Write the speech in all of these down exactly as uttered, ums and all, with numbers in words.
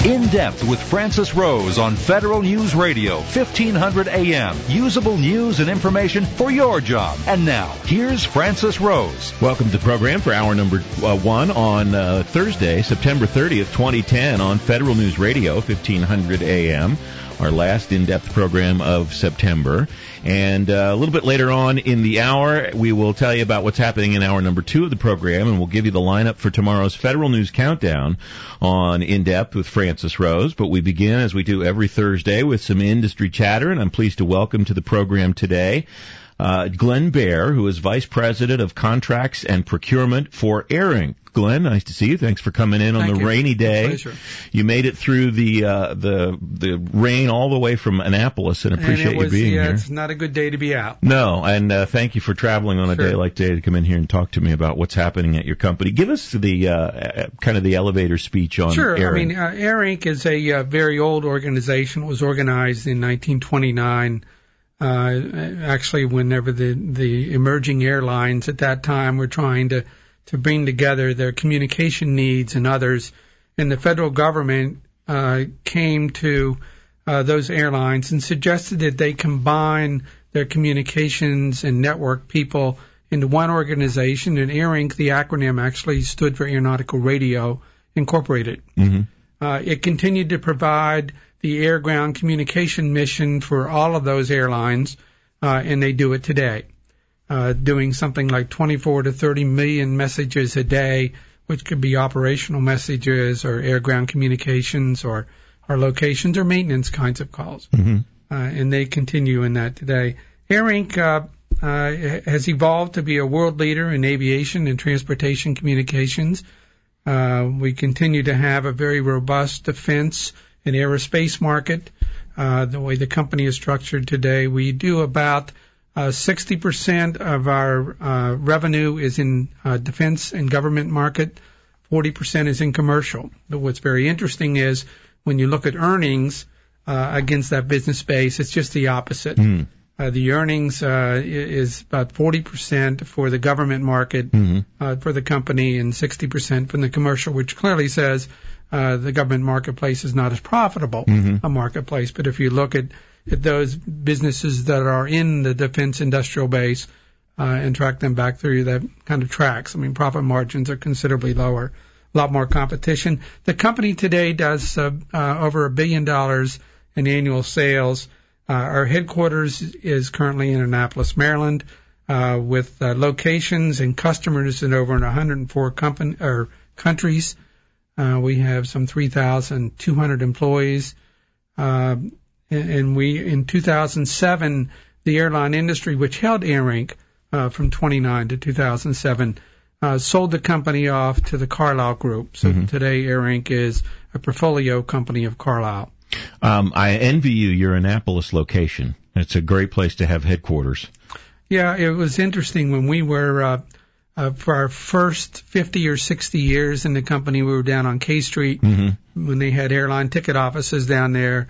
In Depth with Francis Rose on Federal News Radio, fifteen hundred A M. Usable news and information for your job. And now, here's Francis Rose. Welcome to the program for hour number uh, one on uh, Thursday, September thirtieth, twenty ten on Federal News Radio, fifteen hundred A M. Our last in-depth program of September. And uh, a little bit later on in the hour, we will tell you about what's happening in hour number two of the program, and we'll give you the lineup for tomorrow's Federal News Countdown on In Depth with Francis Rose. But we begin, as we do every Thursday, with some industry chatter, and I'm pleased to welcome to the program today uh, Glenn Bair, who is Vice President of Contracts and Procurement for AirInc. Glenn, nice to see you. Thanks for coming in on Thank the you. rainy day. Pleasure. You made it through the uh, the the rain all the way from Annapolis, and appreciate and it was, you being yeah, here. It's not a good day to be out. No, and uh, thank you for traveling on a Sure. day like today to come in here and talk to me about what's happening at your company. Give us the uh, kind of the elevator speech on Sure. AirInc. I mean, uh, AirInc is a uh, very old organization. It was organized in nineteen twenty-nine. Uh, actually, whenever the the emerging airlines at that time were trying to to bring together their communication needs and others, and the federal government uh, came to uh, those airlines and suggested that they combine their communications and network people into one organization. And AirInc, the acronym, actually stood for Aeronautical Radio Incorporated. Mm-hmm. Uh, it continued to provide the air-ground communication mission for all of those airlines, uh, and they do it today. Uh, doing something like twenty-four to thirty million messages a day, which could be operational messages or air-ground communications or, or locations or maintenance kinds of calls. Mm-hmm. Uh, and they continue in that today. AirInc uh, uh, has evolved to be a world leader in aviation and transportation communications. Uh, we continue to have a very robust defense and aerospace market. Uh, the way the company is structured today, we do about Uh, sixty percent of our uh, revenue is in uh, defense and government market. forty percent is in commercial. But what's very interesting is when you look at earnings uh, against that business space, it's just the opposite. Mm. Uh, the earnings uh, is about forty percent for the government market Mm-hmm. uh, for the company and sixty percent from the commercial, which clearly says uh, the government marketplace is not as profitable Mm-hmm. a marketplace. But if you look at at those businesses that are in the defense industrial base uh, and track them back through that kind of tracks. I mean, profit margins are considerably lower, a lot more competition. The company today does uh, uh, over a billion dollars in annual sales. Uh, our headquarters is currently in Annapolis, Maryland, uh, with uh, locations and customers in over one hundred four company, or countries. Uh, we have some three thousand two hundred employees. Uh, And we, in two thousand seven, the airline industry, which held AirInc uh, from twenty-nine to two thousand seven, uh, sold the company off to the Carlyle Group. So Mm-hmm. today, AirInc is a portfolio company of Carlyle. Um, I envy you your Annapolis location. It's a great place to have headquarters. Yeah, it was interesting when we were, uh, uh, for our first fifty or sixty years in the company, we were down on K Street Mm-hmm. when they had airline ticket offices down there.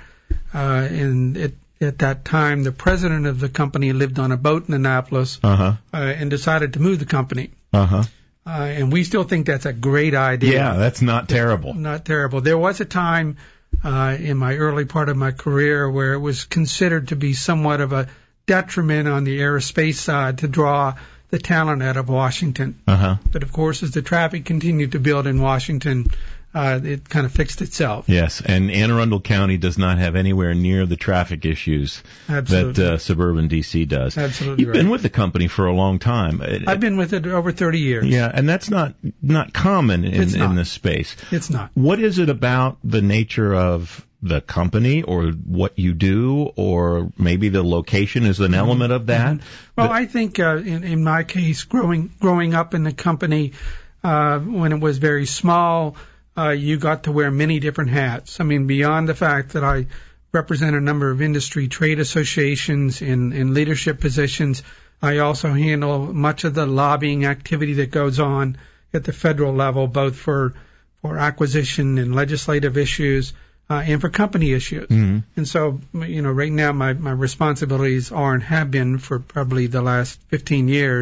Uh, and it, at that time, the president of the company lived on a boat in Annapolis Uh-huh. uh, and decided to move the company. Uh-huh. Uh, and we still think that's a great idea. Yeah, that's not terrible. Not terrible. There was a time uh, in my early part of my career where it was considered to be somewhat of a detriment on the aerospace side to draw the talent out of Washington. Uh-huh. But, of course, as the traffic continued to build in Washington, uh, it kind of fixed itself. Yes, and Anne Arundel County does not have anywhere near the traffic issues Absolutely. that uh, suburban D C does. Absolutely You've right. been with the company for a long time. I've been with it over thirty years. Yeah, and that's not not common in, It's not. in this space. It's not. What is it about the nature of the company or what you do, or maybe the location is an element of that? Well, I think uh, in, in my case, growing growing up in the company uh, when it was very small, uh, you got to wear many different hats. I mean, beyond the fact that I represent a number of industry trade associations in, in leadership positions, I also handle much of the lobbying activity that goes on at the federal level, both for for acquisition and legislative issues. Uh, and for company issues. Mm-hmm. And so, you know, right now my, my responsibilities are and have been for probably the last fifteen years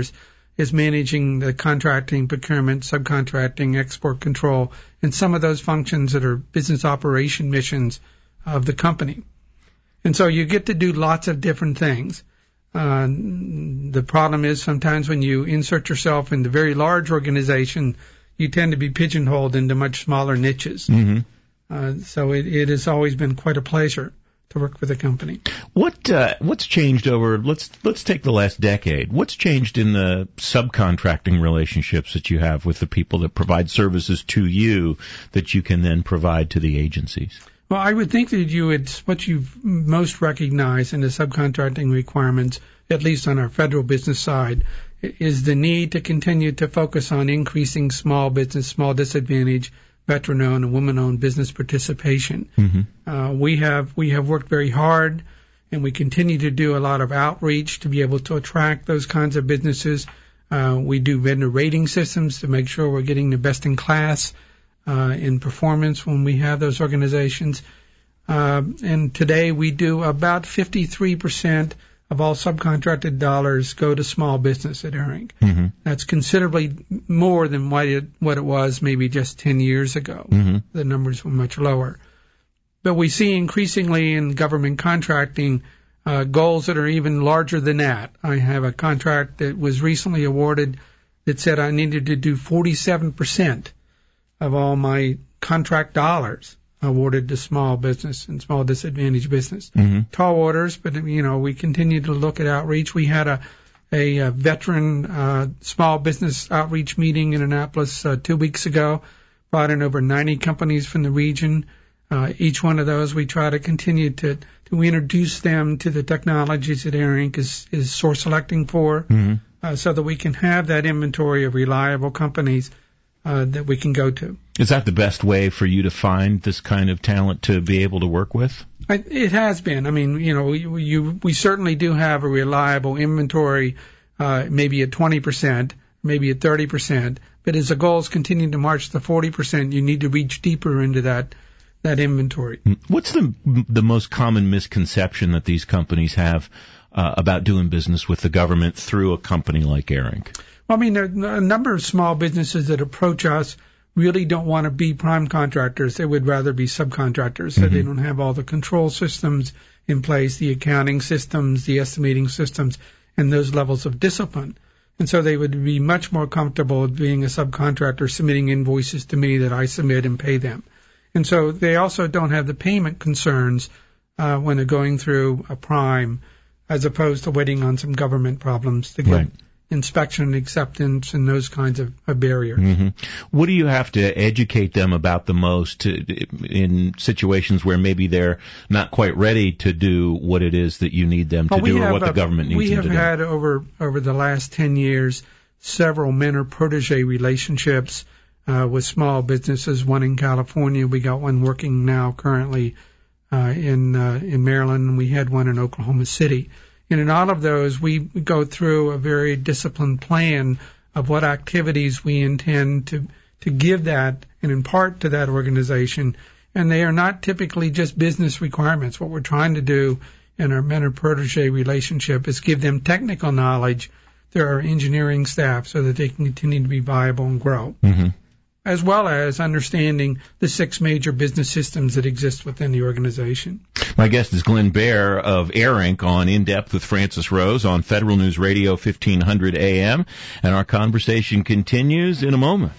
is managing the contracting, procurement, subcontracting, export control, and some of those functions that are business operation missions of the company. And so you get to do lots of different things. Uh, the problem is sometimes when you insert yourself in the very large organization, you tend to be pigeonholed into much smaller niches. Mm-hmm. Uh, so it, it has always been quite a pleasure to work with a company. What uh, what's changed over? Let's let's take the last decade. What's changed in the subcontracting relationships that you have with the people that provide services to you that you can then provide to the agencies? Well, I would think that you would, what you've most recognized in the subcontracting requirements, at least on our federal business side, is the need to continue to focus on increasing small business, small disadvantage, veteran-owned and women-owned business participation. Mm-hmm. Uh, we have we have worked very hard, and we continue to do a lot of outreach to be able to attract those kinds of businesses. Uh, we do vendor rating systems to make sure we're getting the best in class uh, in performance when we have those organizations. Uh, and today we do about fifty-three percent of all subcontracted dollars go to small business at ARINC. Mm-hmm. That's considerably more than what it, what it was maybe just ten years ago. Mm-hmm. The numbers were much lower. But we see increasingly in government contracting uh, goals that are even larger than that. I have a contract that was recently awarded that said I needed to do forty-seven percent of all my contract dollars awarded to small business and small disadvantaged business. Mm-hmm. Tall orders, but, you know, we continue to look at outreach. We had a, a, a veteran uh, small business outreach meeting in Annapolis uh, two weeks ago, brought in over ninety companies from the region. Uh, each one of those we try to continue to, to introduce them to the technologies that ARINC is, is source selecting for, mm-hmm. uh, so that we can have that inventory of reliable companies Uh, that we can go to. Is that the best way for you to find this kind of talent to be able to work with? I, it has been. I mean, you know, we, you, we certainly do have a reliable inventory, uh, maybe at twenty percent, maybe at thirty percent. But as the goals continue to march to forty percent, you need to reach deeper into that that inventory. What's the the most common misconception that these companies have uh, about doing business with the government through a company like ARINC? Well, I mean, there are a number of small businesses that approach us really don't want to be prime contractors. They would rather be subcontractors, so mm-hmm. they don't have all the control systems in place, the accounting systems, the estimating systems, and those levels of discipline. And so they would be much more comfortable being a subcontractor, submitting invoices to me that I submit and pay them. And so they also don't have the payment concerns uh, when they're going through a prime, as opposed to waiting on some government problems to get right. inspection and acceptance and those kinds of, of barriers. Mm-hmm. What do you have to educate them about the most to, in situations where maybe they're not quite ready to do what it is that you need them to well, do or what a, the government needs them to do? We have had over, over the last ten years several mentor-protege relationships uh, with small businesses, one in California. We got one working now currently uh, in, uh, in Maryland, and we had one in Oklahoma City. And in all of those, we go through a very disciplined plan of what activities we intend to, to give that and impart to that organization. And they are not typically just business requirements. What we're trying to do in our mentor-protege relationship is give them technical knowledge to our engineering staff so that they can continue to be viable and grow, mm-hmm. as well as understanding the six major business systems that exist within the organization. My guest is Glenn Bair of ARINC on In Depth with Francis Rose on Federal News Radio fifteen hundred A M, and our conversation continues in a moment.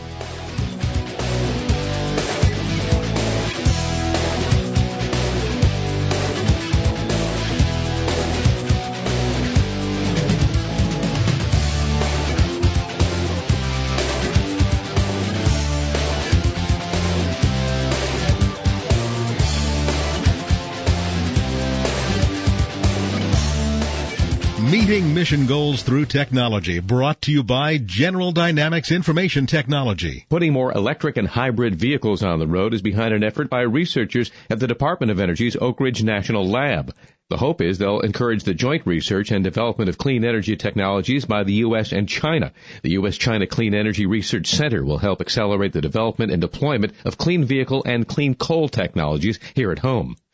Meeting mission goals through technology, brought to you by General Dynamics Information Technology. Putting more electric and hybrid vehicles on the road is behind an effort by researchers at the Department of Energy's Oak Ridge National Lab. The hope is they'll encourage the joint research and development of clean energy technologies by the U S and China. The U S-China Clean Energy Research Center will help accelerate the development and deployment of clean vehicle and clean coal technologies here at home.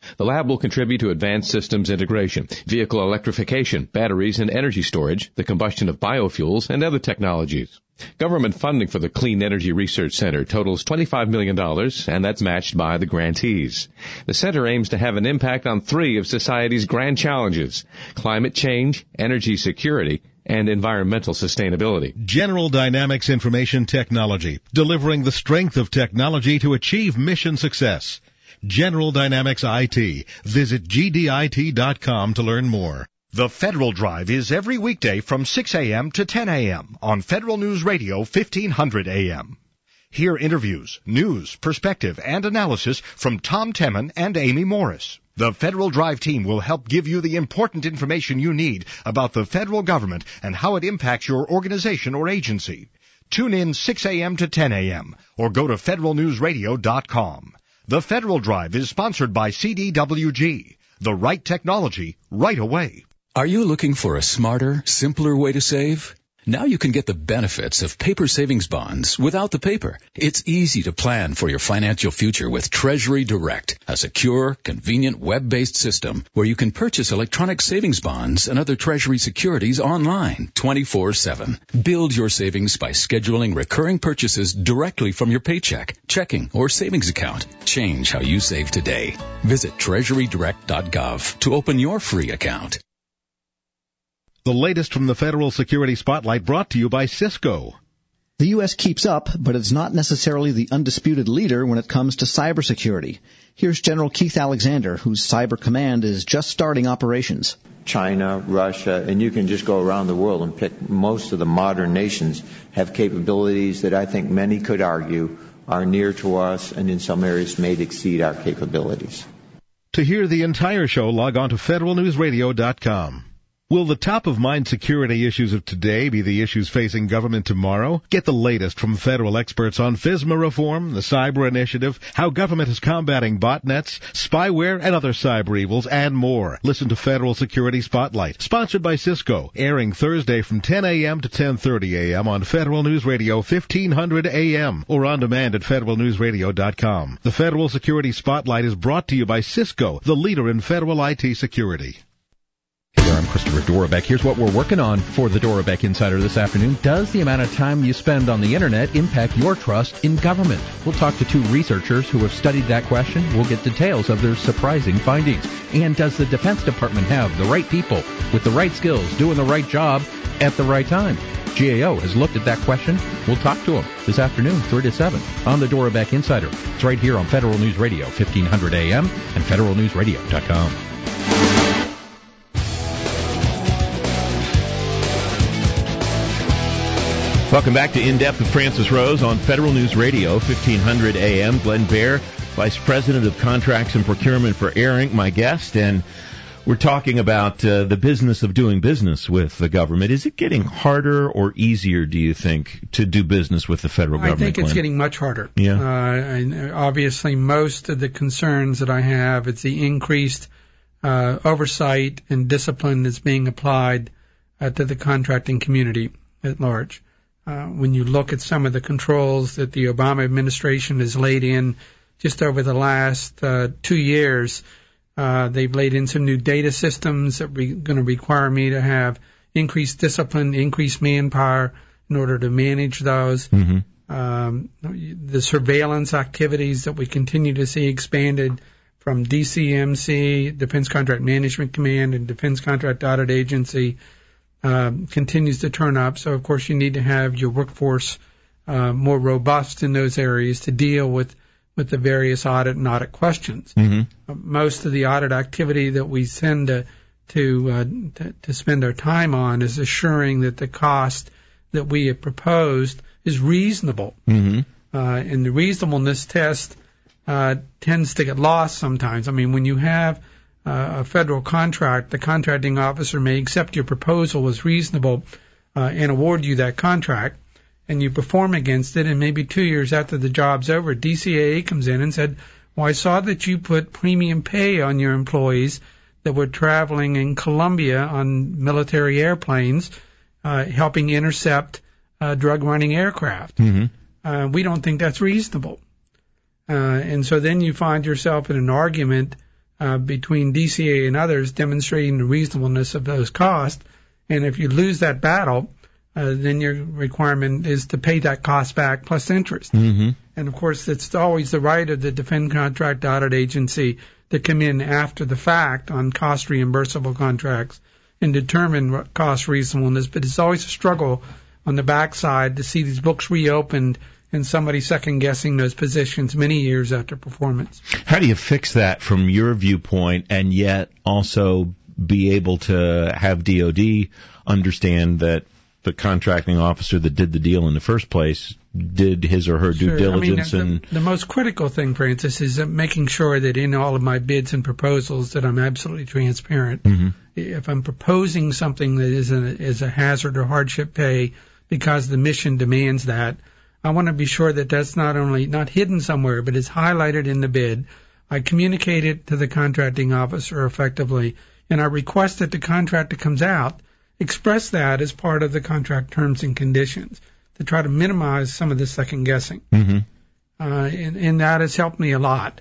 The lab will contribute to advanced systems integration, vehicle electrification, batteries and energy storage, the combustion of biofuels, and other technologies. Government funding for the Clean Energy Research Center totals twenty-five million dollars, and that's matched by the grantees. The center aims to have an impact on three of society's grand challenges: climate change, energy security, and environmental sustainability. General Dynamics Information Technology, delivering the strength of technology to achieve mission success. General Dynamics I T. Visit G D I T dot com to learn more. The Federal Drive is every weekday from six a.m. to ten a.m. on Federal News Radio fifteen hundred A M. Hear interviews, news, perspective, and analysis from Tom Temin and Amy Morris. The Federal Drive team will help give you the important information you need about the federal government and how it impacts your organization or agency. Tune in six a.m. to ten a.m. or go to federal news radio dot com. The Federal Drive is sponsored by C D W G. The right technology, right away. Are you looking for a smarter, simpler way to save? Now you can get the benefits of paper savings bonds without the paper. It's easy to plan for your financial future with Treasury Direct, a secure, convenient web-based system where you can purchase electronic savings bonds and other Treasury securities online twenty-four seven. Build your savings by scheduling recurring purchases directly from your paycheck, checking, or savings account. Change how you save today. Visit treasury direct dot gov to open your free account. The latest from the Federal Security Spotlight brought to you by Cisco. The U S keeps up, but it's not necessarily the undisputed leader when it comes to cybersecurity. Here's General Keith Alexander, whose Cyber Command is just starting operations. China, Russia, and you can just go around the world and pick most of the modern nations have capabilities that I think many could argue are near to us and in some areas may exceed our capabilities. To hear the entire show, log on to federal news radio dot com. Will the top-of-mind security issues of today be the issues facing government tomorrow? Get the latest from federal experts on FISMA reform, the cyber initiative, how government is combating botnets, spyware, and other cyber evils, and more. Listen to Federal Security Spotlight, sponsored by Cisco, airing Thursday from ten a.m. to ten thirty a.m. on Federal News Radio fifteen hundred A M or on demand at federal news radio dot com. The Federal Security Spotlight is brought to you by Cisco, the leader in federal I T security. Hey there, I'm Christopher Dorbeck. Here's what we're working on for the Dorbeck Insider this afternoon. Does the amount of time you spend on the Internet impact your trust in government? We'll talk to two researchers who have studied that question. We'll get details of their surprising findings. And does the Defense Department have the right people with the right skills doing the right job at the right time? G A O has looked at that question. We'll talk to them this afternoon, three to seven, on the Dorbeck Insider. It's right here on Federal News Radio, fifteen hundred A M and federal news radio dot com. Welcome back to In-Depth with Francis Rose on Federal News Radio, fifteen hundred A M. Glenn Baer, Vice President of Contracts and Procurement for AirInc, my guest, and we're talking about uh, the business of doing business with the government. Is it getting harder or easier, do you think, to do business with the federal government? I think it's Glenn? getting much harder. Yeah. Uh, and obviously, most of the concerns that I have, it's the increased uh, oversight and discipline that's being applied uh, to the contracting community at large. Uh, when you look at some of the controls that the Obama administration has laid in just over the last uh, two years, uh, they've laid in some new data systems that are re- going to require me to have increased discipline, increased manpower in order to manage those. Mm-hmm. Um, the surveillance activities that we continue to see expanded from D C M C, Defense Contract Management Command, and Defense Contract Audit Agency, Uh, continues to turn up. So, of course, you need to have your workforce uh, more robust in those areas to deal with, with the various audit and audit questions. Mm-hmm. Uh, most of the audit activity that we tend to to, uh, to to spend our time on is assuring that the cost that we have proposed is reasonable. Mm-hmm. Uh, and the reasonableness test uh, tends to get lost sometimes. I mean, when you have Uh, a federal contract, the contracting officer may accept your proposal as reasonable uh, and award you that contract, and you perform against it, and maybe two years after the job's over, D C A A comes in and said, well, I saw that you put premium pay on your employees that were traveling in Colombia on military airplanes, uh, helping intercept uh, drug-running aircraft. Mm-hmm. Uh, we don't think that's reasonable. Uh, and so then you find yourself in an argument uh, between D C A and others demonstrating the reasonableness of those costs. And if you lose that battle, uh, then your requirement is to pay that cost back plus interest. Mm-hmm. And, of course, it's always the right of the Defense Contract Audit Agency to come in after the fact on cost reimbursable contracts and determine what cost reasonableness. But it's always a struggle on the backside to see these books reopened and somebody second-guessing those positions many years after performance. How do you fix that from your viewpoint and yet also be able to have D O D understand that the contracting officer that did the deal in the first place did his or her due sure. diligence? I mean, and the, the most critical thing, Francis, is making sure that in all of my bids and proposals that I'm absolutely transparent. Mm-hmm. If I'm proposing something that is a, is a hazard or hardship pay because the mission demands that, I want to be sure that that's not only not hidden somewhere, but is highlighted in the bid. I communicate it to the contracting officer effectively, and I request that the contract that comes out express that as part of the contract terms and conditions to try to minimize some of the second guessing. Mm-hmm. Uh, and, and that has helped me a lot,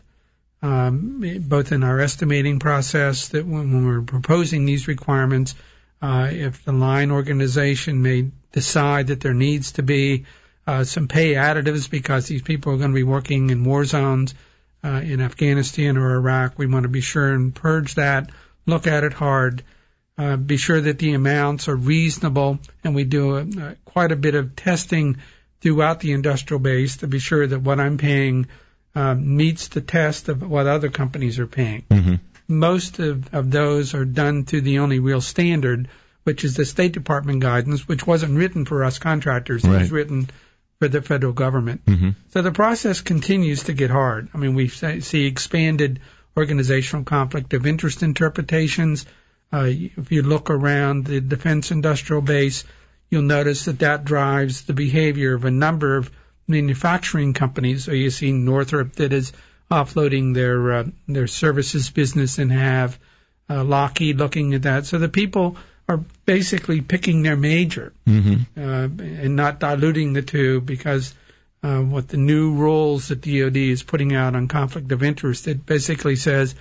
um, both in our estimating process that when, when we're proposing these requirements, uh, if the line organization may decide that there needs to be uh, some pay additives because these people are going to be working in war zones uh, in Afghanistan or Iraq, we want to be sure and purge that, look at it hard, Uh, be sure that the amounts are reasonable, and we do a, a, quite a bit of testing throughout the industrial base to be sure that what I'm paying uh, meets the test of what other companies are paying. Mm-hmm. Most of, of those are done through the only real standard, which is the State Department guidance, which wasn't written for us contractors. Right. It was written for the federal government. Mm-hmm. So the process continues to get hard. I mean, we see expanded organizational conflict of interest interpretations. Uh, if you look around the defense industrial base, you'll notice that that drives the behavior of a number of manufacturing companies. So you see Northrop that is offloading their uh, their services business and have uh, Lockheed looking at that. So the people are basically picking their major mm-hmm. uh, and not diluting the two because uh, what the new rules that D O D is putting out on conflict of interest, it basically says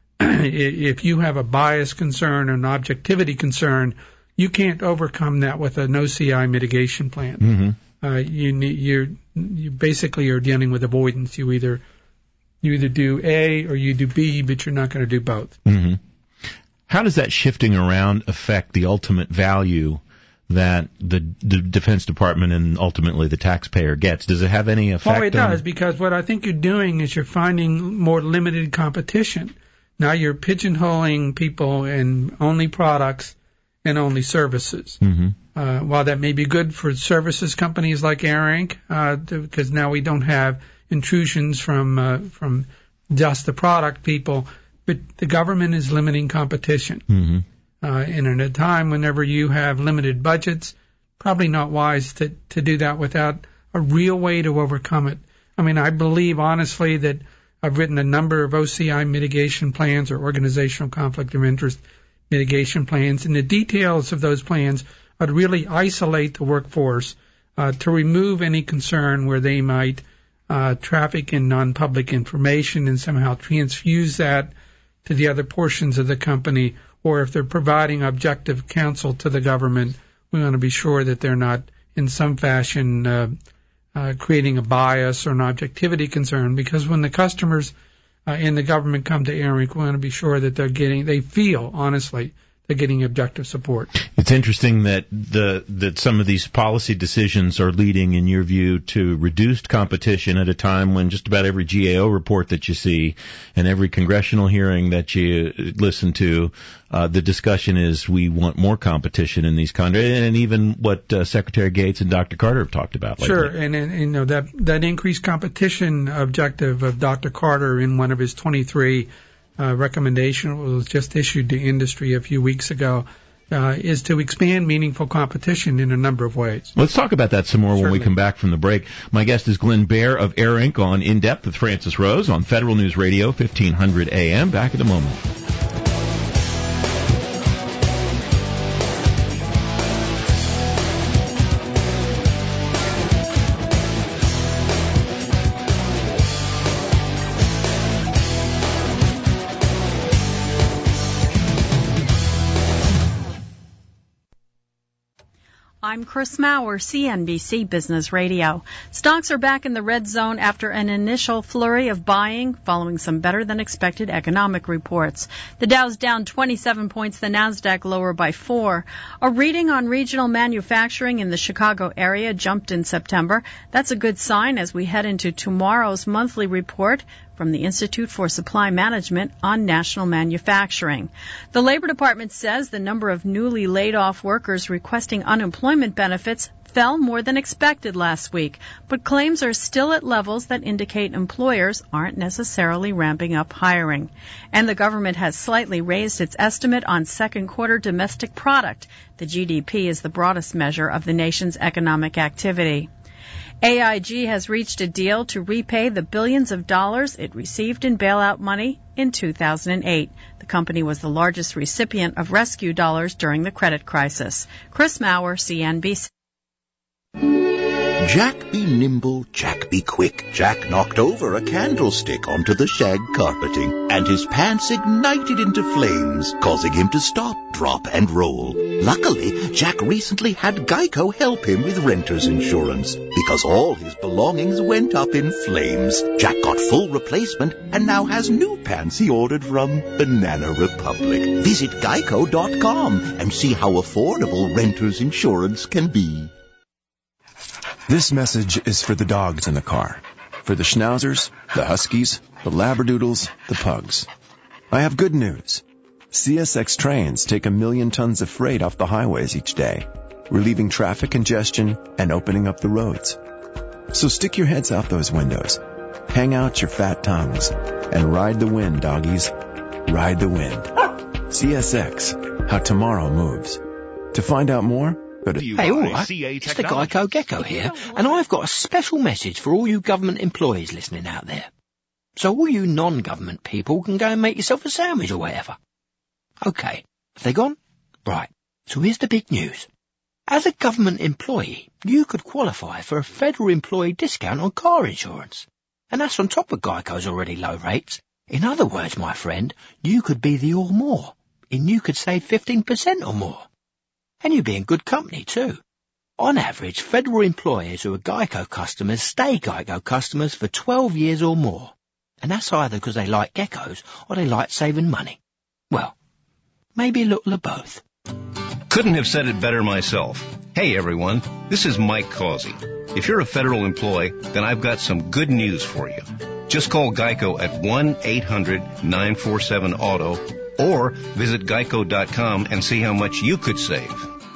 if you have a bias concern or an objectivity concern, you can't overcome that with an O C I mitigation plan. Mm-hmm. Uh, you need, you're, you basically are dealing with avoidance. You either you either do A or you do B, but you're not going to do both. Mm-hmm. How does that shifting around affect the ultimate value that the, the Defense Department and ultimately the taxpayer gets? Does it have any effect? Oh, it on... does, because what I think you're doing is you're finding more limited competition. Now you're pigeonholing people in only products and only services. Mm-hmm. Uh, while that may be good for services companies like AirInc, uh, because now we don't have intrusions from uh, from just the product people, but the government is limiting competition. Mm-hmm. Uh, and at a time whenever you have limited budgets, probably not wise to, to do that without a real way to overcome it. I mean, I believe honestly that I've written a number of O C I mitigation plans or organizational conflict of interest mitigation plans, and the details of those plans are to really isolate the workforce, uh, to remove any concern where they might uh, traffic in non-public information and somehow transfuse that to the other portions of the company, or if they're providing objective counsel to the government, we want to be sure that they're not in some fashion uh, Uh, creating a bias or an objectivity concern, because when the customers uh, in the government come to AirInc, we want to be sure that they're getting, they feel, honestly, they're getting objective support. It's interesting that the that some of these policy decisions are leading, in your view, to reduced competition at a time when just about every G A O report that you see and every congressional hearing that you listen to, uh, the discussion is we want more competition in these countries, and even what uh, Secretary Gates and Doctor Carter have talked about lately. Sure, and, and you know that that increased competition objective of Doctor Carter in one of his twenty-three Uh, recommendation was just issued to industry a few weeks ago, uh, is to expand meaningful competition in a number of ways. Let's talk about that some more Certainly. when we come back from the break. My guest is Glenn Bair of AirInc on In Depth with Francis Rose on Federal News Radio, fifteen hundred A M. Back in a moment. I'm Chris Maurer, C N B C Business Radio. Stocks are back in the red zone after an initial flurry of buying following some better-than-expected economic reports. The Dow's down twenty-seven points, the Nasdaq lower by four. A reading on regional manufacturing in the Chicago area jumped in September. That's a good sign as we head into tomorrow's monthly report from the Institute for Supply Management on national manufacturing. The Labor Department says the number of newly laid-off workers requesting unemployment benefits fell more than expected last week, but claims are still at levels that indicate employers aren't necessarily ramping up hiring. And the government has slightly raised its estimate on second quarter domestic product. The G D P is the broadest measure of the nation's economic activity. A I G has reached a deal to repay the billions of dollars it received in bailout money in two thousand eight. The company was the largest recipient of rescue dollars during the credit crisis. Chris Maurer, C N B C. Jack be nimble, Jack be quick. Jack knocked over a candlestick onto the shag carpeting, and his pants ignited into flames, causing him to stop, drop, and roll. Luckily, Jack recently had Geico help him with renter's insurance. Because all his belongings went up in flames, Jack got full replacement and now has new pants he ordered from Banana Republic. Visit geico dot com and see how affordable renter's insurance can be. This message is for the dogs in the car. For the Schnauzers, the Huskies, the Labradoodles, the Pugs. I have good news. C S X trains take a million tons of freight off the highways each day, relieving traffic congestion and opening up the roads. So stick your heads out those windows, hang out your fat tongues, and ride the wind, doggies. Ride the wind. C S X, how tomorrow moves. To find out more, Hey, all right, it's the Geico Gecko here, and I've got a special message for all you government employees listening out there. So all you non-government people can go and make yourself a sandwich or whatever. Okay, have they gone? Right, so here's the big news. As a government employee, you could qualify for a federal employee discount on car insurance. And that's on top of Geico's already low rates. In other words, my friend, you could be the or more, and you could save fifteen percent or more. And you'd be in good company, too. On average, federal employees who are Geico customers stay Geico customers for twelve years or more. And that's either because they like geckos or they like saving money. Well, maybe a little of both. Couldn't have said it better myself. Hey, everyone, this is Mike Causey. If you're a federal employee, then I've got some good news for you. Just call Geico at one eight hundred nine four seven auto or visit geico dot com and see how much you could save.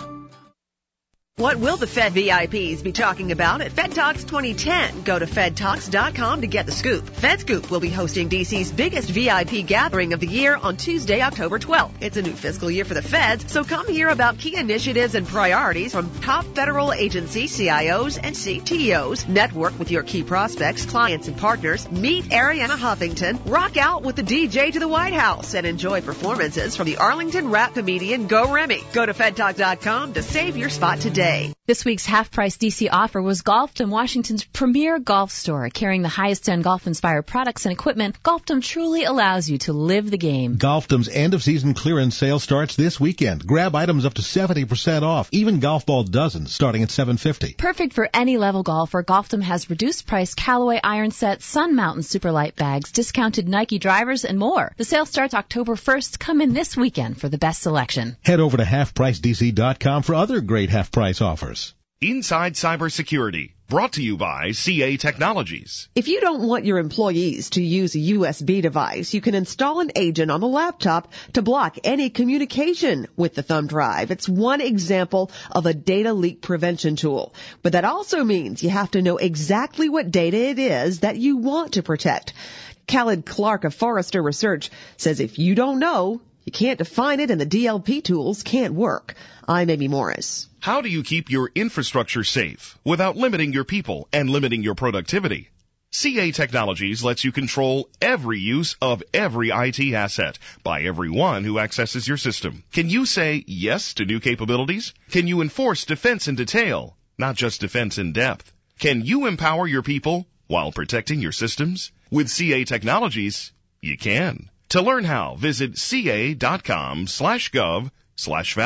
What will the Fed V I Ps be talking about at Fed Talks twenty ten? Go to fed talks dot com to get the scoop. FedScoop will be hosting D C's biggest V I P gathering of the year on Tuesday, October twelfth. It's a new fiscal year for the Feds, so come hear about key initiatives and priorities from top federal agency C I Os and C T Os. Network with your key prospects, clients, and partners. Meet Arianna Huffington. Rock out with the D J to the White House and enjoy performances from the Arlington rap comedian Go Remy. Go to fed talk dot com to save your spot today. This week's half-price D C offer was Golfdom, Washington's premier golf store. Carrying the highest-end golf-inspired products and equipment, Golfdom truly allows you to live the game. Golfdom's end-of-season clearance sale starts this weekend. Grab items up to seventy percent off, even golf ball dozens starting at seven dollars and fifty cents. Perfect for any level golfer, Golfdom has reduced-price Callaway iron sets, Sun Mountain Superlight bags, discounted Nike drivers, and more. The sale starts October first. Come in this weekend for the best selection. Head over to half price D C dot com for other great half-price offers. Inside Cybersecurity, brought to you by C A Technologies. If you don't want your employees to use a U S B device, you can install an agent on the laptop to block any communication with the thumb drive. It's one example of a data leak prevention tool. But that also means you have to know exactly what data it is that you want to protect. Khaled Clark of Forrester Research says if you don't know, you can't define it and the D L P tools can't work. I'm Amy Morris. How do you keep your infrastructure safe without limiting your people and limiting your productivity? C A Technologies lets you control every use of every I T asset by everyone who accesses your system. Can you say yes to new capabilities? Can you enforce defense in detail, not just defense in depth? Can you empower your people while protecting your systems? With C A Technologies, you can. To learn how, visit ca dot com slash gov slash value.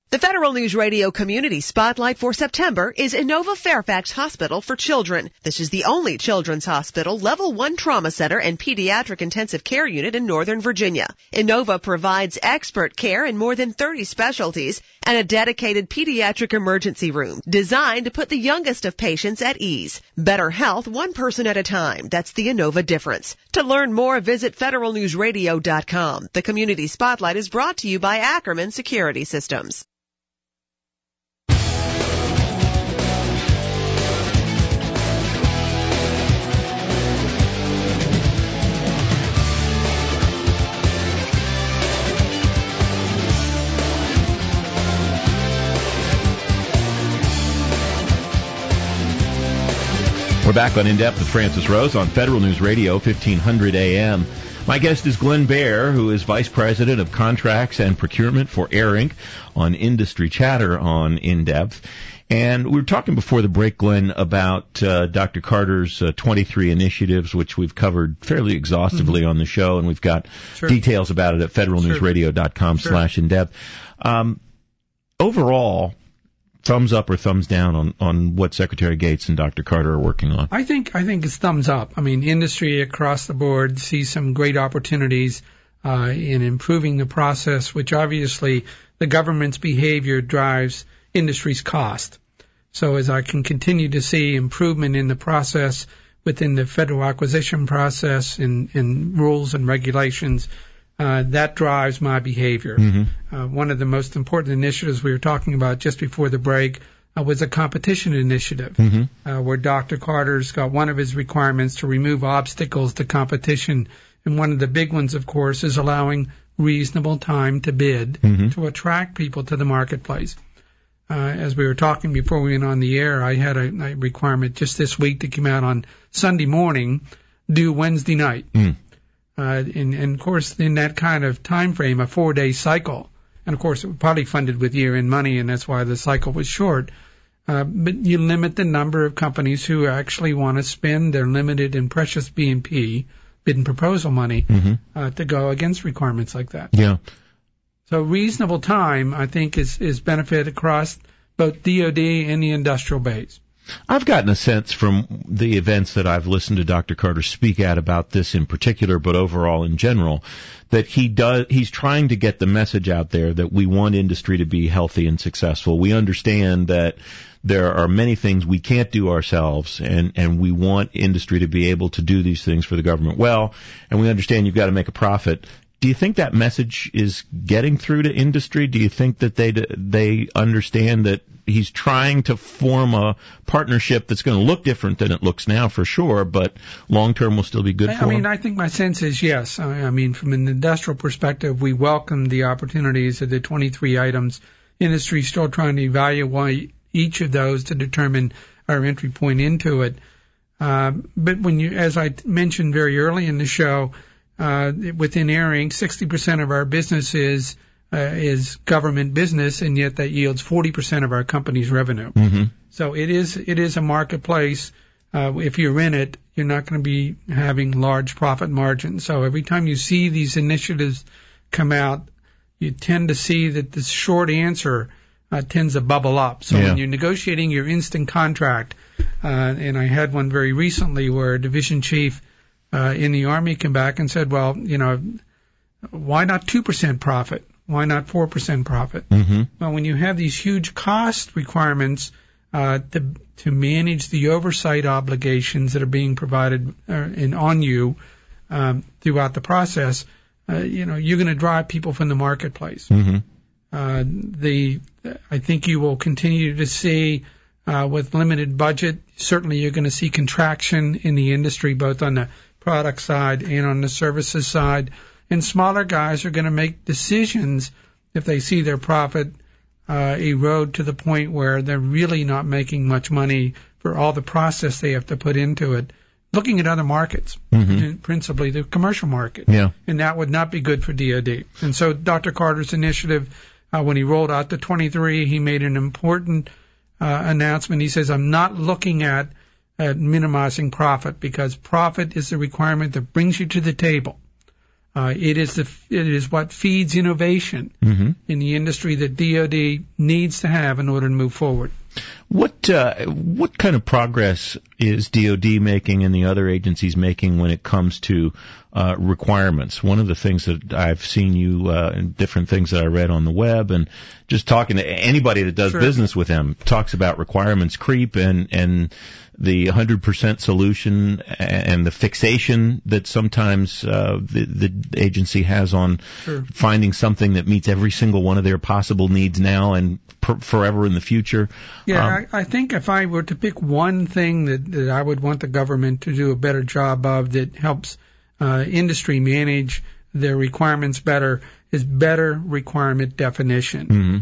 The Federal News Radio Community Spotlight for September is Inova Fairfax Hospital for Children. This is the only children's hospital, level one trauma center, and pediatric intensive care unit in Northern Virginia. Inova provides expert care in more than thirty specialties and a dedicated pediatric emergency room designed to put the youngest of patients at ease. Better health, one person at a time. That's the Inova difference. To learn more, visit federal news radio dot com. The Community Spotlight is brought to you by Ackerman Security Systems. We're back on In Depth with Francis Rose on Federal News Radio, fifteen hundred A M. My guest is Glenn Bair, who is Vice President of Contracts and Procurement for Air Incorporated on Industry Chatter on In Depth. And we were talking before the break, Glenn, about uh, Doctor Carter's uh, twenty-three initiatives, which we've covered fairly exhaustively mm-hmm. on the show, and we've got sure. details about it at federal news radio dot com sure. slash in depth. Um, overall, thumbs up or thumbs down on, on what Secretary Gates and Doctor Carter are working on? I think I think it's thumbs up. I mean, industry across the board sees some great opportunities uh, in improving the process, which obviously the government's behavior drives industry's cost. So as I can continue to see improvement in the process within the federal acquisition process in, in rules and regulations, Uh, that drives my behavior. Mm-hmm. Uh, one of the most important initiatives we were talking about just before the break uh, was a competition initiative, mm-hmm. uh, where Doctor Carter's got one of his requirements to remove obstacles to competition. And one of the big ones, of course, is allowing reasonable time to bid mm-hmm. to attract people to the marketplace. Uh, as we were talking before we went on the air, I had a, a requirement just this week to come out on Sunday morning, due Wednesday night. Mm. Uh, and, and of course, in that kind of time frame, a four-day cycle, and of course, it was probably funded with year-end money, and that's why the cycle was short. Uh, but you limit the number of companies who actually want to spend their limited and precious B and P, bid and proposal money, mm-hmm. uh, to go against requirements like that. Yeah. So reasonable time, I think, is, is benefit across both D O D and the industrial base. I've gotten a sense from the events that I've listened to Doctor Carter speak at about this in particular, but overall in general, that he does, he's trying to get the message out there that we want industry to be healthy and successful. We understand that there are many things we can't do ourselves, and, and we want industry to be able to do these things for the government well, and we understand you've got to make a profit. Do you think that message is getting through to industry? Do you think that they they understand that he's trying to form a partnership that's going to look different than it looks now, for sure, but long term will still be good I, for I mean, him? I think my sense is yes. I, I mean, from an industrial perspective, we welcome the opportunities of the twenty-three items. Industry is still trying to evaluate each of those to determine our entry point into it. Uh, but when you, as I mentioned very early in the show, Uh, within Air Incorporated, sixty percent of our business is, uh, is government business, and yet that yields forty percent of our company's revenue. Mm-hmm. So it is, it is a marketplace. Uh, if you're in it, you're not going to be having large profit margins. So every time you see these initiatives come out, you tend to see that the short answer uh, tends to bubble up. So yeah. when you're negotiating your instant contract, uh, and I had one very recently where a division chief Uh, in the Army came back and said, well, you know, why not two percent profit? Why not four percent profit? Mm-hmm. Well, when you have these huge cost requirements uh, to to manage the oversight obligations that are being provided uh, in, on you um, throughout the process, uh, you know, you're going to drive people from the marketplace. Mm-hmm. Uh, the I think you will continue to see uh, with limited budget, certainly you're going to see contraction in the industry, both on the product side and on the services side. And smaller guys are going to make decisions if they see their profit uh, erode to the point where they're really not making much money for all the process they have to put into it. Looking at other markets, mm-hmm. principally the commercial market. Yeah. And that would not be good for D O D. And so Doctor Carter's initiative, uh, when he rolled out the twenty-three, he made an important uh, announcement. He says, I'm not looking at at minimizing profit, because profit is the requirement that brings you to the table. Uh, it is the it is what feeds innovation mm-hmm. in the industry that D O D needs to have in order to move forward. What uh, what kind of progress is D O D making and the other agencies making when it comes to uh, requirements? One of the things that I've seen you uh, in different things that I read on the web and just talking to anybody that does sure. business with them talks about requirements creep and and the one hundred percent solution and the fixation that sometimes uh, the, the agency has on sure. finding something that meets every single one of their possible needs now and per- forever in the future. Yeah, um, I, I think if I were to pick one thing that, that I would want the government to do a better job of that helps uh, industry manage their requirements better is better requirement definition. Mm-hmm.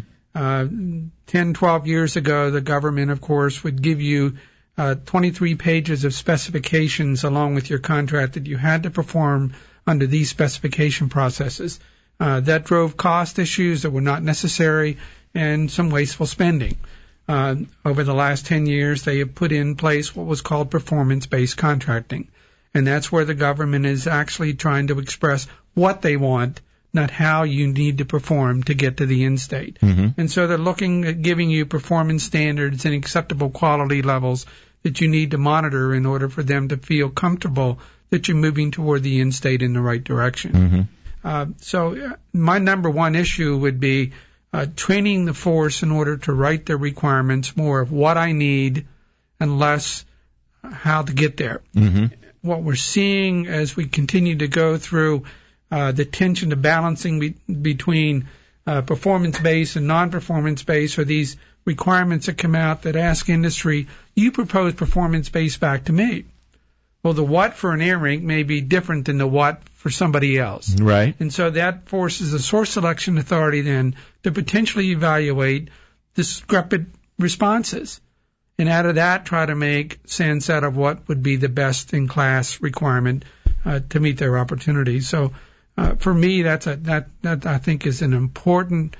Uh, ten, twelve years ago, the government, of course, would give you Uh, twenty-three pages of specifications along with your contract that you had to perform under these specification processes. Uh, that drove cost issues that were not necessary and some wasteful spending. Uh, over the last ten years, they have put in place what was called performance-based contracting. And that's where the government is actually trying to express what they want, not how you need to perform to get to the end state. Mm-hmm. And so they're looking at giving you performance standards and acceptable quality levels that you need to monitor in order for them to feel comfortable that you're moving toward the end state in the right direction. Mm-hmm. Uh, so my number one issue would be uh, training the force in order to write the requirements more of what I need and less how to get there. Mm-hmm. What we're seeing as we continue to go through uh, the tension, the balancing be- between uh, performance-based and non-performance-based are these requirements that come out that ask industry, you propose performance-based back to me. Well, the what for an air rink may be different than the what for somebody else. Right. And so that forces the source selection authority then to potentially evaluate discrepant responses. And out of that, try to make sense out of what would be the best-in-class requirement uh, to meet their opportunities. So uh, for me, that's a, that, that I think is an important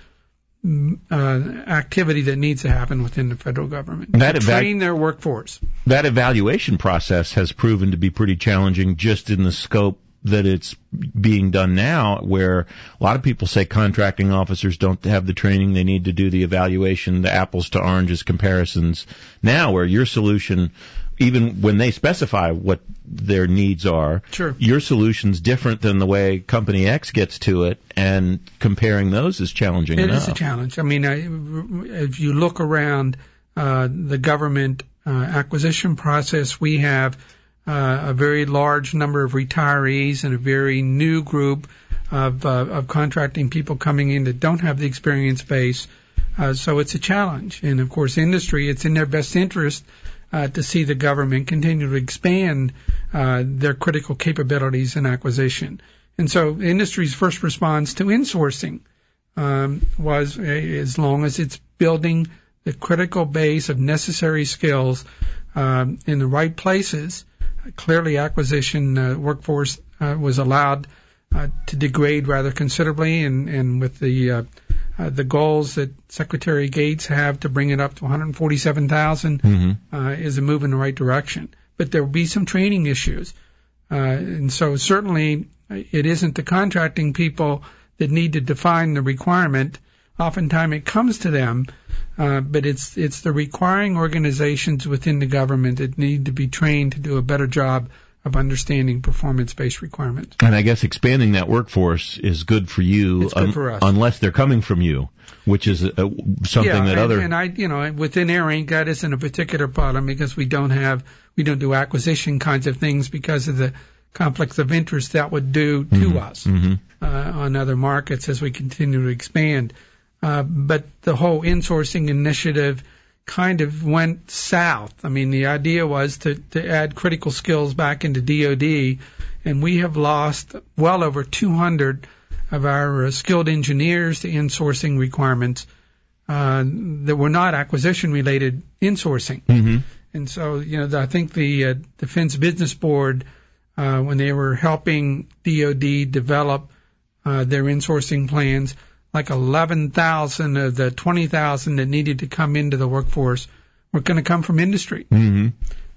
Uh, activity that needs to happen within the federal government that to eva- train their workforce. That evaluation process has proven to be pretty challenging just in the scope that it's being done now, where a lot of people say contracting officers don't have the training they need to do the evaluation, the apples to oranges comparisons now, where your solution, even when they specify what their needs are, sure. your solution's different than the way Company X gets to it, and comparing those is challenging It enough. is a challenge. I mean, I, if you look around uh, the government uh, acquisition process, we have uh, a very large number of retirees and a very new group of, uh, of contracting people coming in that don't have the experience base. Uh, so it's a challenge. And, of course, industry, it's in their best interest Uh, to see the government continue to expand uh, their critical capabilities in acquisition. And so industry's first response to insourcing um, was, uh, as long as it's building the critical base of necessary skills um, in the right places, clearly acquisition uh, workforce uh, was allowed uh, to degrade rather considerably, and, and with the uh, Uh, the goals that Secretary Gates have to bring it up to one hundred forty-seven thousand mm-hmm. uh, is a move in the right direction. But there will be some training issues. Uh, and so certainly it isn't the contracting people that need to define the requirement. Oftentimes it comes to them, uh, but it's it's the requiring organizations within the government that need to be trained to do a better job of understanding performance-based requirements. And I guess expanding that workforce is good for you, It's good un- for us. unless they're coming from you, which is a, a, something yeah, that and, other. and I, you know, within Air Inc, that isn't a particular problem because we don't have, we don't do acquisition kinds of things because of the conflicts of interest that would do to mm-hmm. us mm-hmm. uh, on other markets as we continue to expand. Uh, but the whole insourcing initiative kind of went south. I mean, the idea was to, to add critical skills back into D O D, and we have lost well over two hundred of our uh, skilled engineers to insourcing requirements uh, that were not acquisition-related insourcing. Mm-hmm. And so, you know, I think the uh, Defense Business Board, uh, when they were helping D O D develop uh, their insourcing plans, like eleven thousand of the twenty thousand that needed to come into the workforce were going to come from industry. Mm-hmm.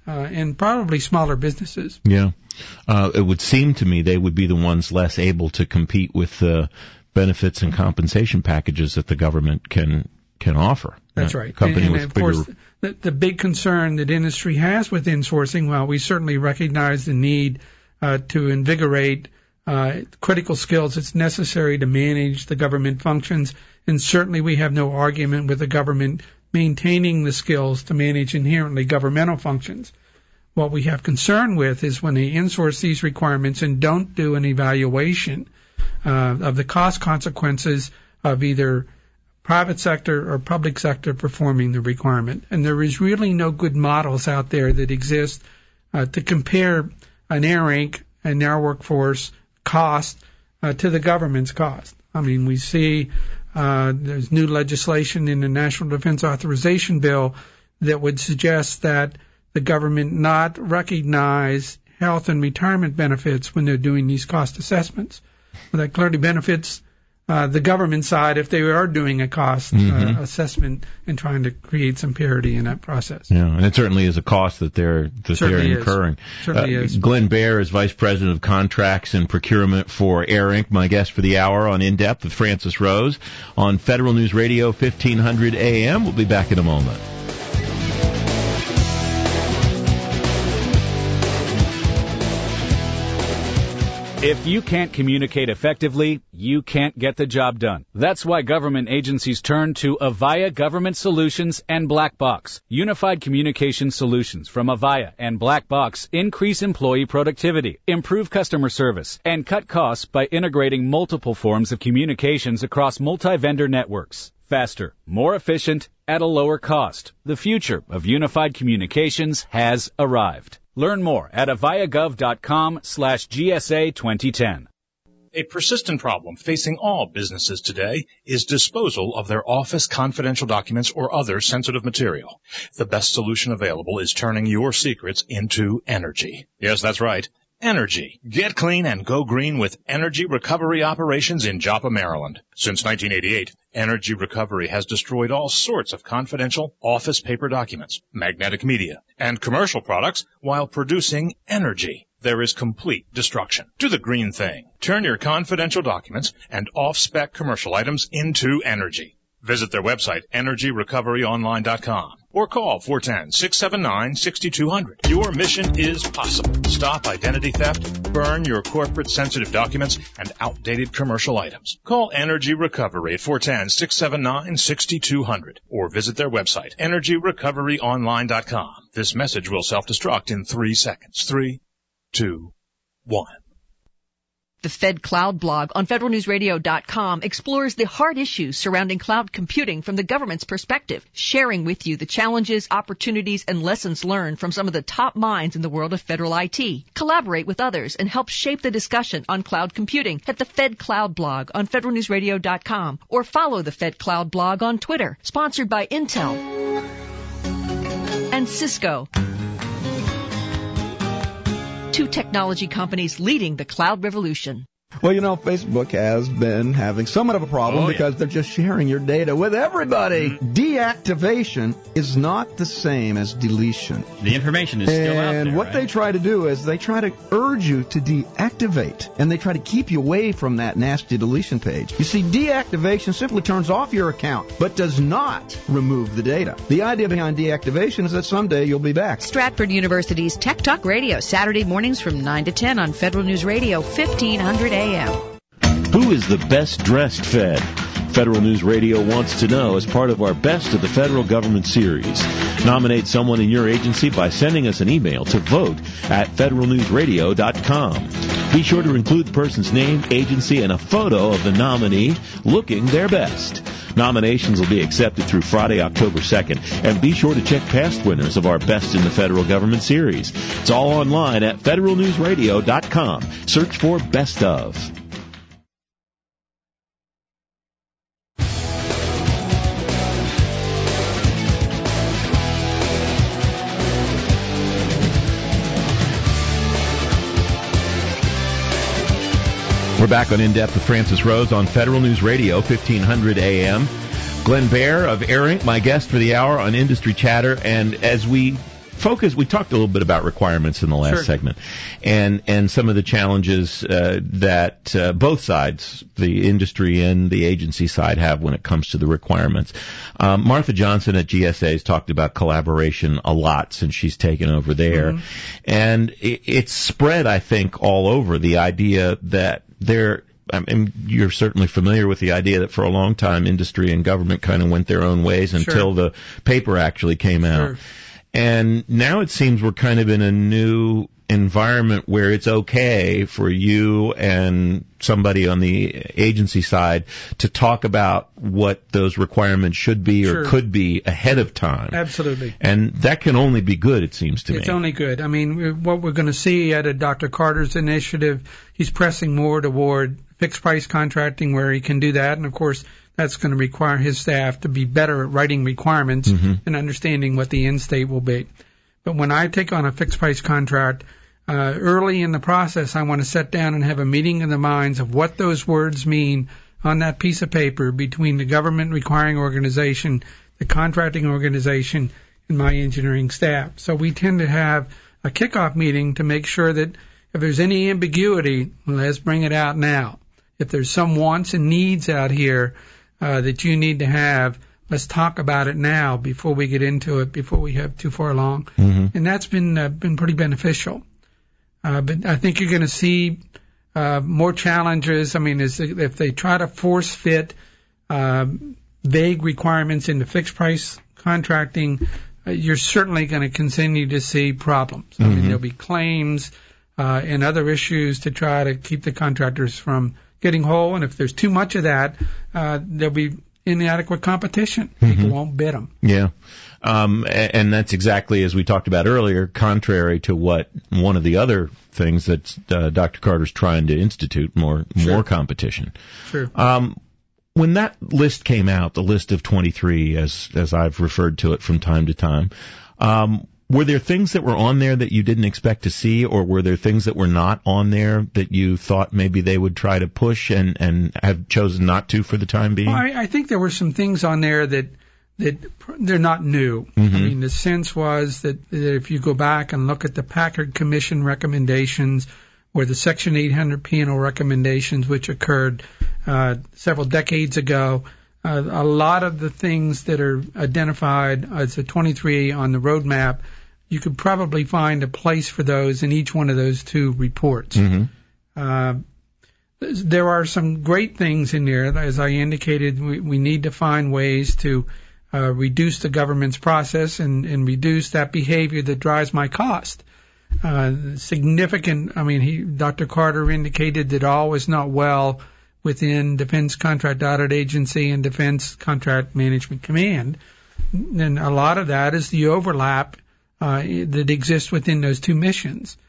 uh, and probably smaller businesses. Yeah. Uh, it would seem to me they would be the ones less able to compete with the benefits and compensation packages that the government can can offer. That's uh, right. Company and, and with of bigger... course, the, the big concern that industry has with insourcing, while we certainly recognize the need uh, to invigorate uh, critical skills that's necessary to manage the government functions, and certainly we have no argument with the government maintaining the skills to manage inherently governmental functions. What we have concern with is when they insource these requirements and don't do an evaluation uh, of the cost consequences of either private sector or public sector performing the requirement. And there is really no good models out there that exist uh, to compare an AIR-Inc and our workforce cost uh, to the government's cost. I mean, we see uh, there's new legislation in the National Defense Authorization Bill that would suggest that the government not recognize health and retirement benefits when they're doing these cost assessments. Well, that clearly benefits uh, the government side if they are doing a cost mm-hmm. uh, assessment and trying to create some parity in that process. Yeah, and it certainly is a cost that they're that certainly they're incurring. Is. Certainly uh, is. Glenn Baer is Vice President of Contracts and Procurement for AIR-Inc, my guest for the hour on In Depth with Francis Rose on Federal News Radio fifteen hundred A M. We'll be back in a moment. If you can't communicate effectively, you can't get the job done. That's why government agencies turn to Avaya Government Solutions and Blackbox. Unified communication solutions from Avaya and Blackbox increase employee productivity, improve customer service, and cut costs by integrating multiple forms of communications across multi-vendor networks. Faster, more efficient, at a lower cost. The future of unified communications has arrived. Learn more at avayagov.com slash GSA 2010. A persistent problem facing all businesses today is disposal of their office confidential documents or other sensitive material. The best solution available is turning your secrets into energy. Yes, that's right. Energy. Get clean and go green with Energy Recovery Operations in Joppa, Maryland. Since nineteen eighty-eight, Energy Recovery has destroyed all sorts of confidential office paper documents, magnetic media, and commercial products while producing energy. There is complete destruction. Do the green thing. Turn your confidential documents and off-spec commercial items into energy. Visit their website, energy recovery online dot com, or call four one zero, six seven nine, six two zero zero. Your mission is possible. Stop identity theft, burn your corporate sensitive documents, and outdated commercial items. Call Energy Recovery at four one zero, six seven nine, six two zero zero, or visit their website, energy recovery online dot com. This message will self-destruct in three seconds. Three, two, one. The Fed Cloud blog on federal news radio dot com explores the hard issues surrounding cloud computing from the government's perspective, sharing with you the challenges, opportunities, and lessons learned from some of the top minds in the world of federal I T. Collaborate with others and help shape the discussion on cloud computing at the Fed Cloud blog on federal news radio dot com or follow the Fed Cloud blog on Twitter, sponsored by Intel and Cisco. Two technology companies leading the cloud revolution. Well, you know, Facebook has been having somewhat of a problem oh, because yeah. they're just sharing your data with everybody. Mm-hmm. Deactivation is not the same as deletion. The information is and still out there, And what right? they try to do is they try to urge you to deactivate, and they try to keep you away from that nasty deletion page. You see, deactivation simply turns off your account, but does not remove the data. The idea behind deactivation is that someday you'll be back. Stratford University's Tech Talk Radio, Saturday mornings from nine to ten on Federal News Radio, fifteen hundred A M. Who is the best dressed Fed? Federal News Radio wants to know as part of our Best of the Federal Government series. Nominate someone in your agency by sending us an email to vote at federal news radio dot com. Be sure to include the person's name, agency, and a photo of the nominee looking their best. Nominations will be accepted through Friday, October second, and be sure to check past winners of our Best in the Federal Government series. It's all online at federal news radio dot com. Search for Best Of. We're back on In Depth with Francis Rose on Federal News Radio, fifteen hundred A M. Glenn Baer of AIR-Inc, my guest for the hour on Industry Chatter. And as we focus. We talked a little bit about requirements in the last Sure. segment, and and some of the challenges uh, that uh, both sides, the industry and the agency side, have when it comes to the requirements. Um, Martha Johnson at G S A has talked about collaboration a lot since she's taken over there, Mhm. and it, it's spread, I think, all over. The idea that there. I mean, you're certainly familiar with the idea that for a long time, industry and government kind of went their own ways until Sure. the paper actually came out. Sure. And now it seems we're kind of in a new environment where it's okay for you and somebody on the agency side to talk about what those requirements should be or Sure. could be ahead of time. Absolutely. And that can only be good, it seems to It's me. only good. I mean, we- what we're going to see out of Doctor Carter's initiative, he's pressing more toward fixed price contracting where he can do that. And of course, that's going to require his staff to be better at writing requirements Mhm. and understanding what the end state will be. But when I take on a fixed price contract, uh, early in the process, I want to sit down and have a meeting in the minds of what those words mean on that piece of paper between the government requiring organization, the contracting organization, and my engineering staff. So we tend to have a kickoff meeting to make sure that if there's any ambiguity, let's bring it out now. If there's some wants and needs out here uh, that you need to have, let's talk about it now before we get into it, before we have too far along. Mhm. And that's been uh, been pretty beneficial. Uh, but I think you're going to see uh, more challenges. I mean, is if they try to force fit uh, vague requirements into fixed price contracting, uh, you're certainly going to continue to see problems. I mean, Mhm. there'll be claims uh, and other issues to try to keep the contractors from getting whole. And if there's too much of that, uh, there'll be inadequate competition. People Mhm. won't bid them. Yeah. Um, a- and that's exactly, as we talked about earlier, contrary to what one of the other things that uh, Doctor Carter's trying to institute, more Sure. more competition. Sure. Um, when that list came out, the list of twenty-three, as as I've referred to it from time to time, um, were there things that were on there that you didn't expect to see, or were there things that were not on there that you thought maybe they would try to push and, and have chosen not to for the time being? Well, I, I think there were some things on there that that pr- they're not new. Mhm. I mean, the sense was that, that if you go back and look at the Packard Commission recommendations or the Section eight hundred penal recommendations, which occurred uh, several decades ago, uh, a lot of the things that are identified as a twenty-three on the roadmap, you could probably find a place for those in each one of those two reports. Mhm. Uh, there are some great things in there. As I indicated, we, we need to find ways to uh, reduce the government's process and, and reduce that behavior that drives my cost. Uh, significant, I mean, he, Doctor Carter indicated that all was not well within Defense Contract Audit Agency and Defense Contract Management Command. And a lot of that is the overlap uh, that exists within those two missions.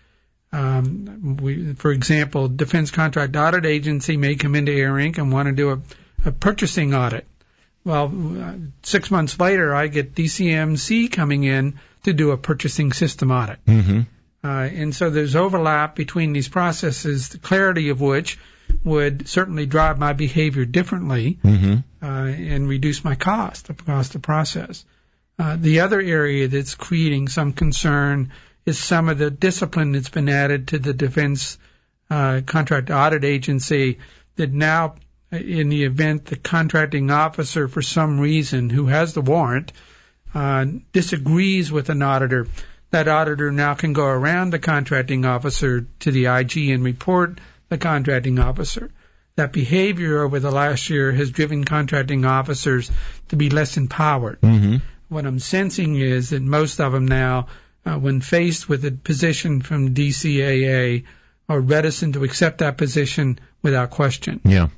Um, we, for example, Defense Contract Audit Agency may come into Air Incorporated and want to do a, a purchasing audit. Well, uh, six months later, I get D C M C coming in to do a purchasing system audit. Mm-hmm. Uh, and so there's overlap between these processes, the clarity of which would certainly drive my behavior differently Mm-hmm. uh, and reduce my cost, the cost of process. Uh, the other area that's creating some concern is some of the discipline that's been added to the Defense uh, Contract Audit Agency that now, in the event the contracting officer, for some reason, who has the warrant, uh, disagrees with an auditor, that auditor now can go around the contracting officer to the I G and report the contracting officer. That behavior over the last year has driven contracting officers to be less empowered. Mm-hmm. What I'm sensing is that most of them now, uh, when faced with a position from D C A A, are reticent to accept that position without question. Yeah.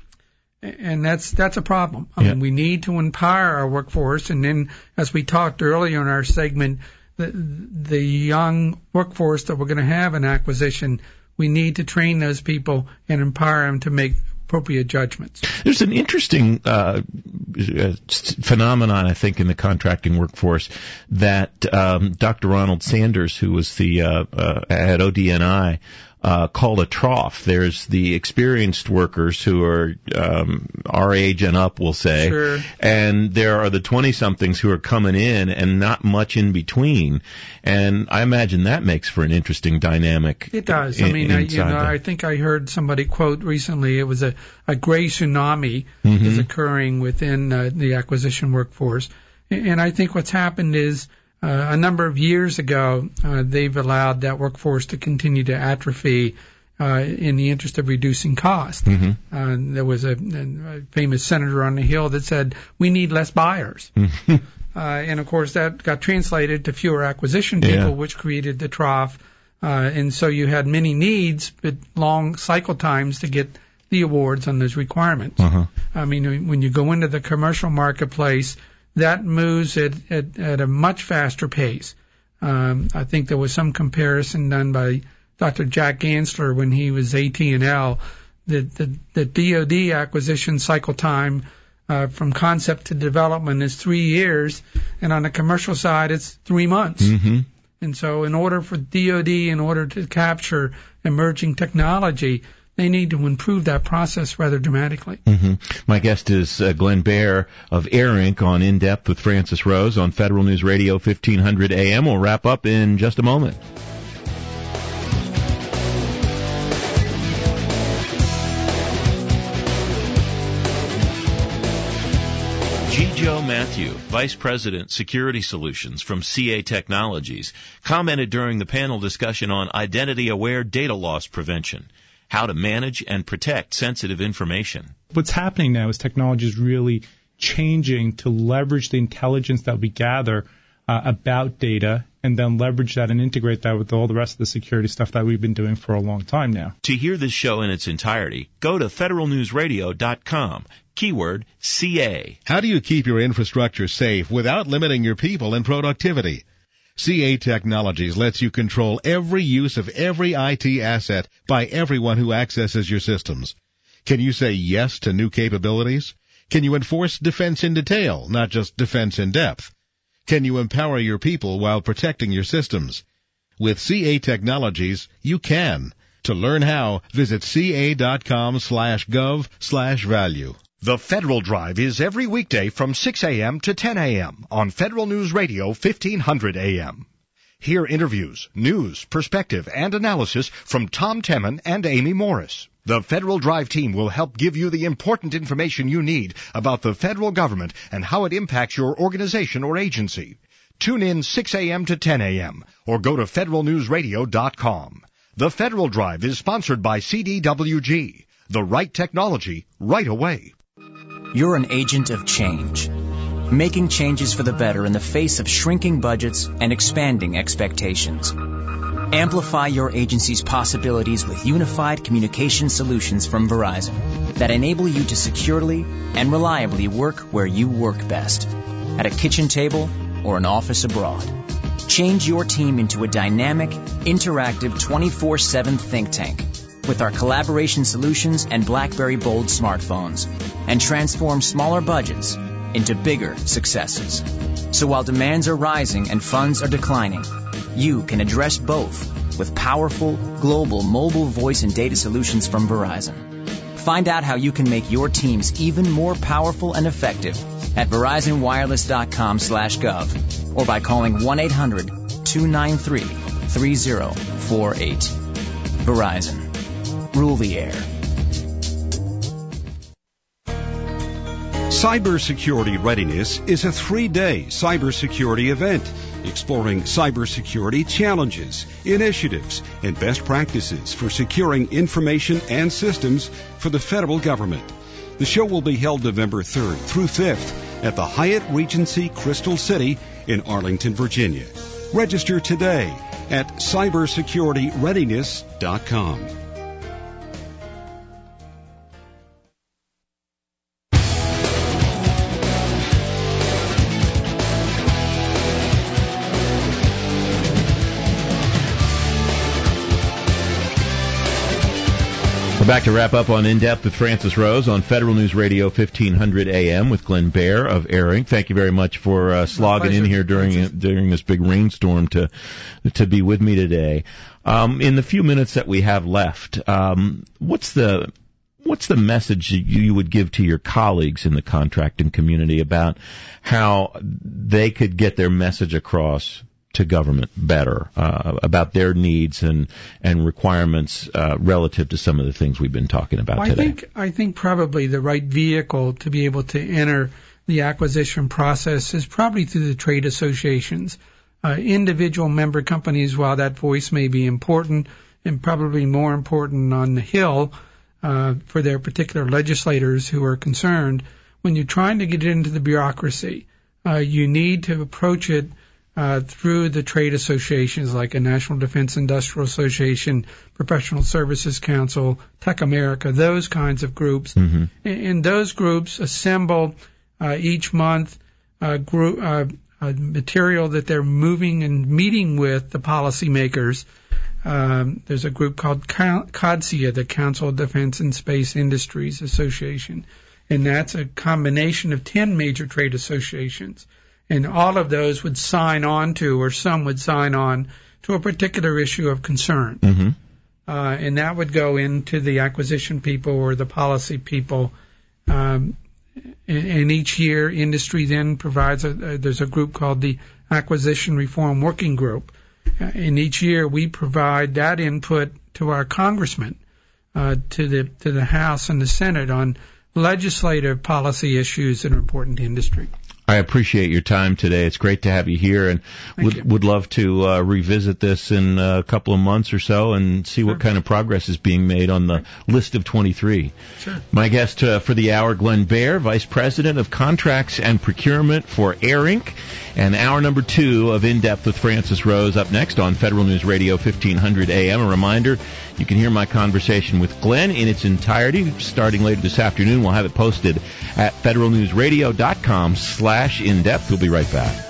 And that's that's a problem. I Yeah. mean, we need to empower our workforce, and then, as we talked earlier in our segment, the, the young workforce that we're going to have in acquisition, we need to train those people and empower them to make appropriate judgments. There's an interesting uh, uh, phenomenon, I think, in the contracting workforce that um, Doctor Ronald Sanders, who was the uh, uh, at O D N I, uh, called a trough. There's the experienced workers who are um, our age and up, we'll say, Sure. and there are the twenty-somethings who are coming in and not much in between. And I imagine that makes for an interesting dynamic. It does. In, I mean, I, you inside know, the- I think I heard somebody quote recently it was a, a gray tsunami Mhm. is occurring within uh, the acquisition workforce. And I think what's happened is uh, a number of years ago, uh, they've allowed that workforce to continue to atrophy uh, in the interest of reducing cost. Mhm. Uh, there was a, a famous senator on the Hill that said, we need less buyers. Uh, and of course, that got translated to fewer acquisition people, Yeah. which created the trough. Uh, and so you had many needs, but long cycle times to get the awards on those requirements. Uh-huh. I mean, when you go into the commercial marketplace, that moves at, at, at a much faster pace. Um, I think there was some comparison done by Doctor Jack Gansler when he was A T and L. The, the, the D O D acquisition cycle time uh, from concept to development is three years, and on the commercial side, it's three months. Mm-hmm. And so in order for D O D, in order to capture emerging technology, they need to improve that process rather dramatically. Mm-hmm. My guest is uh, Glenn Bair of Air Incorporated on In Depth with Francis Rose on Federal News Radio fifteen hundred A M. We'll wrap up in just a moment. G. Joe Matthew, Vice President, Security Solutions from C A Technologies, commented during the panel discussion on identity-aware data loss prevention, how to manage and protect sensitive information. What's happening now is technology is really changing to leverage the intelligence that we gather uh, about data and then leverage that and integrate that with all the rest of the security stuff that we've been doing for a long time now. To hear this show in its entirety, go to federal news radio dot com, keyword C A. How do you keep your infrastructure safe without limiting your people and productivity? C A Technologies lets you control every use of every I T asset by everyone who accesses your systems. Can you say yes to new capabilities? Can you enforce defense in detail, not just defense in depth? Can you empower your people while protecting your systems? With C A Technologies, you can. To learn how, visit ca.com slash gov slash value. The Federal Drive is every weekday from six a.m. to ten a.m. on Federal News Radio fifteen hundred A M. Hear interviews, news, perspective, and analysis from Tom Temin and Amy Morris. The Federal Drive team will help give you the important information you need about the federal government and how it impacts your organization or agency. Tune in six a.m. to ten a.m. or go to federal news radio dot com. The Federal Drive is sponsored by C D W G. The right technology, right away. You're an agent of change, making changes for the better in the face of shrinking budgets and expanding expectations. Amplify your agency's possibilities with unified communication solutions from Verizon that enable you to securely and reliably work where you work best, at a kitchen table or an office abroad. Change your team into a dynamic, interactive twenty-four seven think tank with our collaboration solutions and BlackBerry Bold smartphones, and transform smaller budgets into bigger successes. So while demands are rising and funds are declining, you can address both with powerful, global mobile voice and data solutions from Verizon. Find out how you can make your teams even more powerful and effective at verizon wireless dot com slash gov or by calling one eight hundred two nine three three zero four eight. Verizon. Rule the air. Cybersecurity Readiness is a three-day cybersecurity event exploring cybersecurity challenges, initiatives, and best practices for securing information and systems for the federal government. The show will be held November third through fifth at the Hyatt Regency Crystal City in Arlington, Virginia. Register today at cyber security readiness dot com. Back to wrap up on In Depth with Francis Rose on Federal News Radio fifteen hundred A M with Glenn Bair of Air Incorporated. Thank you very much for uh, slogging in here during during this big rainstorm to to be with me today. Um, in the few minutes that we have left, um, what's the what's the message you would give to your colleagues in the contracting community about how they could get their message across to government better uh, about their needs and and requirements uh, relative to some of the things we've been talking about well, today? I think I think probably the right vehicle to be able to enter the acquisition process is probably through the trade associations. Uh, individual member companies, while that voice may be important and probably more important on the Hill uh, for their particular legislators who are concerned, when you're trying to get into the bureaucracy, uh, you need to approach it uh, through the trade associations like a National Defense Industrial Association, Professional Services Council, Tech America, those kinds of groups. Mm-hmm. And, and those groups assemble uh, each month uh, group. Uh, Uh, material that they're moving and meeting with the policymakers. Um, there's a group called CODCIA, the Council of Defense and Space Industries Association, and that's a combination of ten major trade associations. And all of those would sign on to, or some would sign on to, a particular issue of concern. Mm-hmm. Uh, and that would go into the acquisition people or the policy people. Um, And each year, industry then provides a, uh, there's a group called the Acquisition Reform Working Group. Uh, and each year we provide that input to our congressmen, uh, to the to the House and the Senate on legislative policy issues that are important to industry. I appreciate your time today. It's great to have you here, and would would love to uh, revisit this in a couple of months or so and see what sure. kind of progress is being made on the list of twenty-three. Sure. My guest uh, for the hour, Glenn Baer, Vice President of Contracts and Procurement for Air Incorporated. And hour number two of In Depth with Francis Rose up next on Federal News Radio fifteen hundred A M. A reminder, you can hear my conversation with Glenn in its entirety starting later this afternoon. We'll have it posted at federalnewsradio.com slash in-depth. We'll be right back.